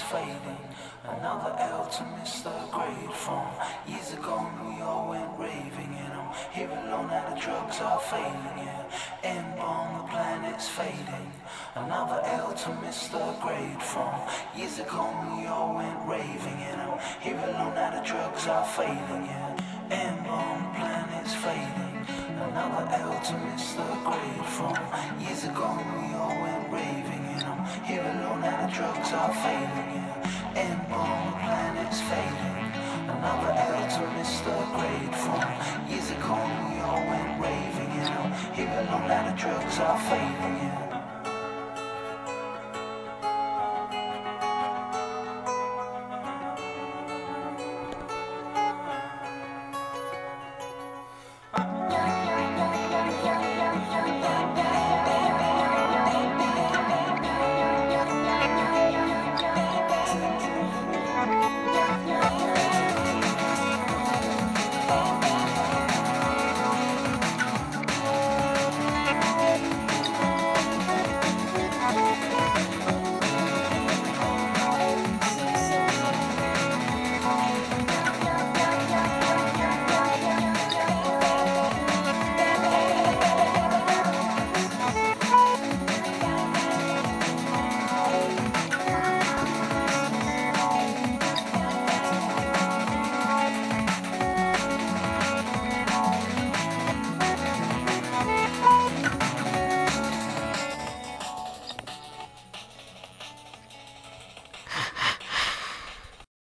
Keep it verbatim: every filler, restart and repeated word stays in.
is fading. Another L to Mister Grade from years ago when we all went raving. And I'm here alone now the drugs are failing, yeah. M-bomb, the planet's fading. Another L to Mister Grade from years ago when we all went raving. And I'm here alone now the drugs are failing, yeah. M-bomb, the planet's fading. Another L to Mister Grade from years ago when we all went raving. And I'm here alone now the drugs are failing, yeah. M-bomb, the planet's fading. Another L to Mister Grade from years ago when we all went raving. And I'm here alone now the drugs are fading, yeah.